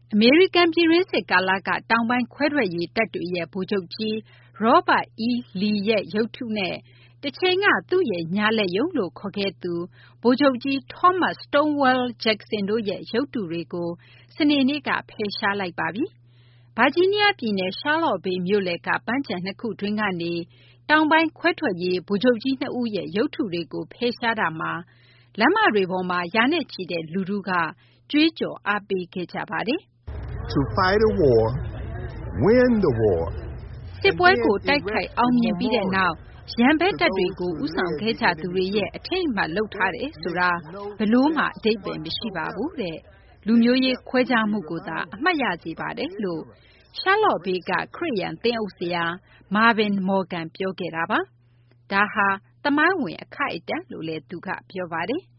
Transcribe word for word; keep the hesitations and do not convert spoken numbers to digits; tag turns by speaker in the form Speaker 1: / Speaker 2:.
Speaker 1: အမေရိကန်ပြည်တွင်းစစ်ကာလကတောင်ပိုင်းခွဲထွက်ရေးတပ်တွေရဲ့ဗိုလ်ချုပ်ကြီး Robert E. Lee ရဲ့ရုပ်ထုနဲ့တချိန်ကသူ့ရဲ့ညာလက်ရုံးလို့ခေါ်ခဲ့သူဗိုလ်ချုပ်ကြီး Thomas Stonewall Jackson တို့ရဲ့ရုပ်တုတွေကို စနေနေ့ကဖယ်ရှားလိုက်ပါပြီ။ ဗာဂျီးနီးယားပြည်နယ် Charlotte Bay မြို့လယ်ကပန်းခြံနှစ်ခုတွင်းကနေတောင်ပိုင်းခွဲထွက်ရေးဗိုလ်ချုပ်ကြီးနှစ်ဦးရဲ့ရုပ်တုတွေကိုဖယ်ရှားတာမှာလမ်းမတွေပေါ်မှာရာနဲ့ချီတဲ့လူထုကကြွေးကြော်အားပေးခဲ့ကြပါတယ်။
Speaker 2: To fight a war, win the war.
Speaker 1: စစ်ပွဲကိုတိုက်ခိုက်အောင်မြင်ပြီးတဲ့နောက်ရန်ဘက်တပ်တွေကိုဦးဆောင်ခဲ့ကြသူတွေရဲ့အထိတ်အမှတ်လုပ်ထားတယ်ဆိုတာဘယ်လို့မှအဓိပ္ပာယ်မရှိပါဘူးတဲ့။လူမျိုးရေးခွဲခြားမှုကိုသာအမှတ်ရစေပါတယ်လို့ Charlotte Bay ကခရစ်ယာန်သင်းအုပ်ဆရာ Marvin Morgan ပြောခဲ့တာပါ။ဒါဟာသမိုင်းဝင်အခိုက်အတန့်လို့လည်းသူကပြောပါတယ်။